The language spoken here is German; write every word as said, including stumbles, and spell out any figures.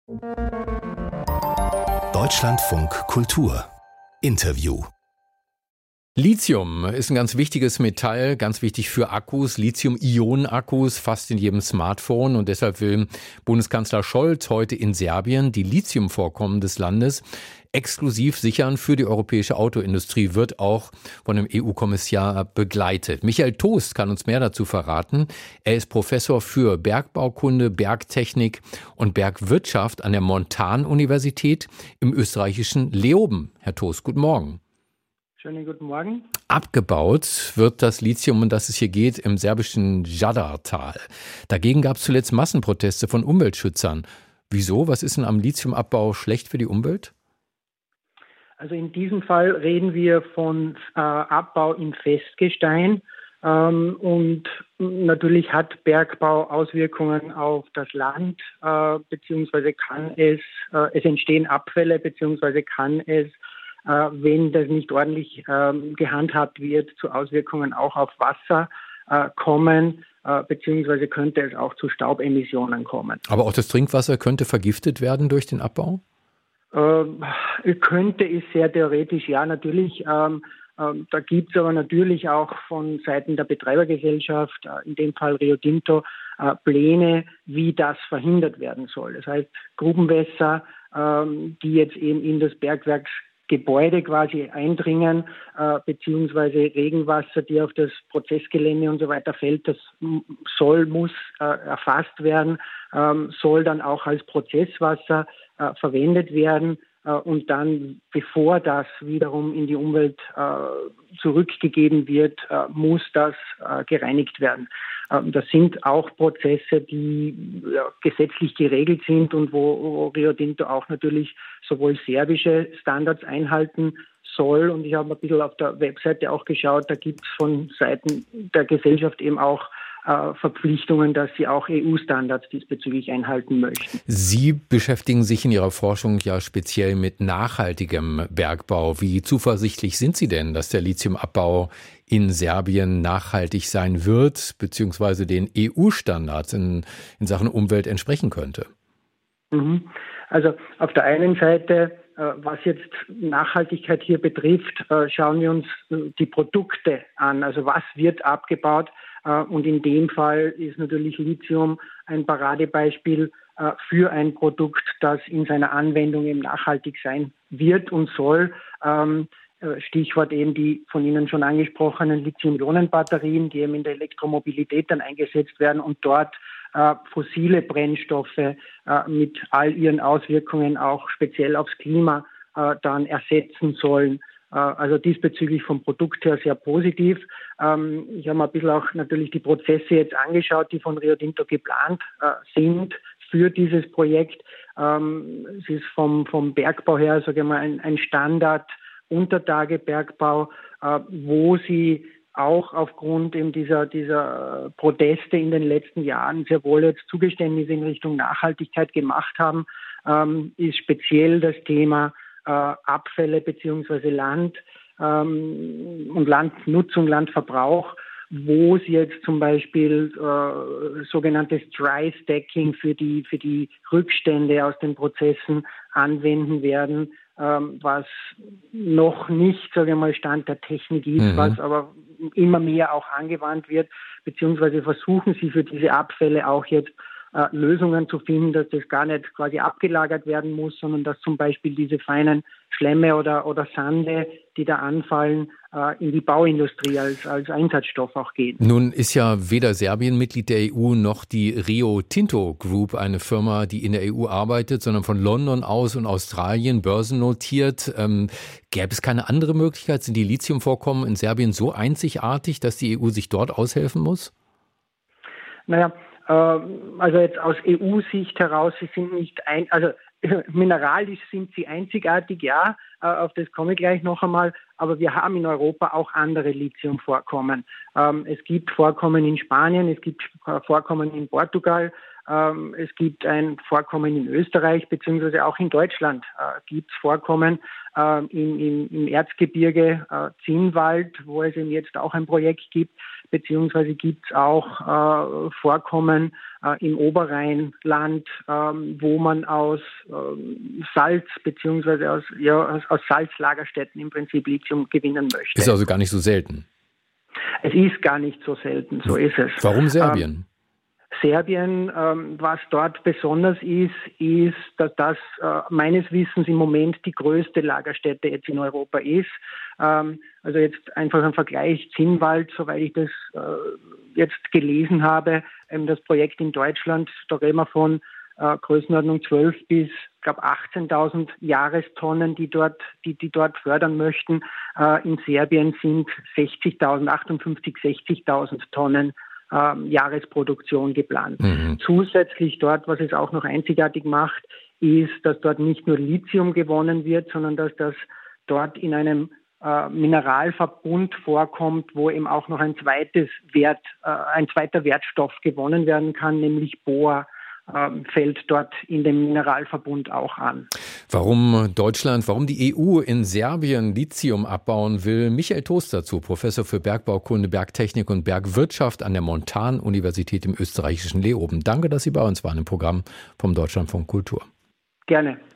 Deutschlandfunk Kultur Interview. Lithium ist ein ganz wichtiges Metall, ganz wichtig für Akkus, Lithium-Ionen-Akkus, fast in jedem Smartphone. Und deshalb will Bundeskanzler Scholz heute in Serbien die Lithiumvorkommen des Landes exklusiv sichern für die europäische Autoindustrie, wird auch von dem E U-Kommissar begleitet. Michael Toast kann uns mehr dazu verraten. Er ist Professor für Bergbaukunde, Bergtechnik und Bergwirtschaft an der Montan-Universität im österreichischen Leoben. Herr Toast, guten Morgen. Schönen guten Morgen. Abgebaut wird das Lithium, um das es hier geht, im serbischen Jadar-Tal. Dagegen gab es zuletzt Massenproteste von Umweltschützern. Wieso? Was ist denn am Lithiumabbau schlecht für die Umwelt? Also in diesem Fall reden wir von äh, Abbau in Festgestein. Ähm, und natürlich hat Bergbau Auswirkungen auf das Land, äh, beziehungsweise kann es, äh, es entstehen Abfälle, beziehungsweise kann es, äh, wenn das nicht ordentlich äh, gehandhabt wird, zu Auswirkungen auch auf Wasser äh, kommen, äh, beziehungsweise könnte es auch zu Staubemissionen kommen. Aber auch das Trinkwasser könnte vergiftet werden durch den Abbau? Äh, könnte es sehr theoretisch, ja, natürlich. Ähm, ähm, da gibt es aber natürlich auch von Seiten der Betreibergesellschaft, äh, in dem Fall Rio Tinto, äh, Pläne, wie das verhindert werden soll. Das heißt, Grubenwässer, ähm, die jetzt eben in das Bergwerksgebäude quasi eindringen, äh, beziehungsweise Regenwasser, die auf das Prozessgelände und so weiter fällt, das soll, muss äh, erfasst werden, ähm, soll dann auch als Prozesswasser äh, verwendet werden äh, und dann, bevor das wiederum in die Umwelt äh, zurückgegeben wird, äh, muss das äh, gereinigt werden. Ähm, das sind auch Prozesse, die ja, gesetzlich geregelt sind und wo, wo Rio Tinto auch natürlich sowohl serbische Standards einhalten soll. Und ich habe ein bisschen auf der Webseite auch geschaut, da gibt es von Seiten der Gesellschaft eben auch äh, Verpflichtungen, dass sie auch E U-Standards diesbezüglich einhalten möchten. Sie beschäftigen sich in Ihrer Forschung ja speziell mit nachhaltigem Bergbau. Wie zuversichtlich sind Sie denn, dass der Lithiumabbau in Serbien nachhaltig sein wird, beziehungsweise den E U-Standards in, in Sachen Umwelt entsprechen könnte? Mhm. Also auf der einen Seite, was jetzt Nachhaltigkeit hier betrifft, schauen wir uns die Produkte an. Also was wird abgebaut? Und in dem Fall ist natürlich Lithium ein Paradebeispiel für ein Produkt, das in seiner Anwendung eben nachhaltig sein wird und soll. Stichwort eben die von Ihnen schon angesprochenen Lithium-Ionen-Batterien, die eben in der Elektromobilität dann eingesetzt werden und dort äh, fossile Brennstoffe äh, mit all ihren Auswirkungen auch speziell aufs Klima äh, dann ersetzen sollen. Äh, also diesbezüglich vom Produkt her sehr positiv. Ähm, ich habe mir ein bisschen auch natürlich die Prozesse jetzt angeschaut, die von Rio Tinto geplant äh, sind für dieses Projekt. Ähm, es ist vom, vom Bergbau her, sage ich mal, ein, ein Standard Untertagebergbau, äh, wo sie auch aufgrund eben dieser, dieser Proteste in den letzten Jahren sehr wohl jetzt Zugeständnisse in Richtung Nachhaltigkeit gemacht haben, ähm, ist speziell das Thema äh, Abfälle beziehungsweise Land ähm, und Landnutzung, Landverbrauch, wo sie jetzt zum Beispiel äh, sogenanntes Dry Stacking für die, für die Rückstände aus den Prozessen anwenden werden, ähm, was noch nicht, sage ich mal, Stand der Technik ist, mhm. was aber immer mehr auch angewandt wird, beziehungsweise versuchen sie für diese Abfälle auch jetzt äh, Lösungen zu finden, dass das gar nicht quasi abgelagert werden muss, sondern dass zum Beispiel diese feinen Schlemme oder, oder Sande, die da anfallen, äh, in die Bauindustrie als, als Einsatzstoff auch gehen. Nun ist ja weder Serbien Mitglied der E U noch die Rio Tinto Group eine Firma, die in der E U arbeitet, sondern von London aus und Australien börsennotiert. Ähm, gäbe es keine andere Möglichkeit? Sind die Lithiumvorkommen in Serbien so einzigartig, dass die E U sich dort aushelfen muss? Naja, äh, also jetzt aus E U-Sicht heraus, sie sind nicht ein, also mineralisch sind sie einzigartig, ja, äh, auf das komme ich gleich noch einmal, aber wir haben in Europa auch andere Lithiumvorkommen. Ähm, es gibt Vorkommen in Spanien, es gibt Vorkommen in Portugal, Ähm, es gibt ein Vorkommen in Österreich, beziehungsweise auch in Deutschland äh, gibt es Vorkommen äh, im, im, im Erzgebirge äh, Zinnwald, wo es eben jetzt auch ein Projekt gibt, beziehungsweise gibt es auch äh, Vorkommen äh, im Oberrheinland, äh, wo man aus äh, Salz, beziehungsweise aus, ja, aus, aus Salzlagerstätten im Prinzip Lithium gewinnen möchte. Ist also gar nicht so selten. Es ist gar nicht so selten, so ist es. Warum Serbien? Ähm, Serbien, ähm, was dort besonders ist, ist, dass das äh, meines Wissens im Moment die größte Lagerstätte jetzt in Europa ist. Ähm, also jetzt einfach ein Vergleich, Zinnwald, soweit ich das äh, jetzt gelesen habe, ähm, das Projekt in Deutschland, da reden wir von äh, Größenordnung zwölf bis, ich glaube, achtzehntausend Jahrestonnen, die dort, die, die dort fördern möchten. Äh, in Serbien sind sechzigtausend, achtundfünfzig, sechzigtausend Tonnen Ähm, Jahresproduktion geplant. Mhm. Zusätzlich dort, was es auch noch einzigartig macht, ist, dass dort nicht nur Lithium gewonnen wird, sondern dass das dort in einem äh, Mineralverbund vorkommt, wo eben auch noch ein zweites Wert, äh, ein zweiter Wertstoff gewonnen werden kann, nämlich Bohr. Fällt dort in dem Mineralverbund auch an. Warum Deutschland, warum die E U in Serbien Lithium abbauen will, Michael Tost dazu, Professor für Bergbaukunde, Bergtechnik und Bergwirtschaft an der Montan-Universität im österreichischen Leoben. Danke, dass Sie bei uns waren im Programm vom Deutschlandfunk Kultur. Gerne.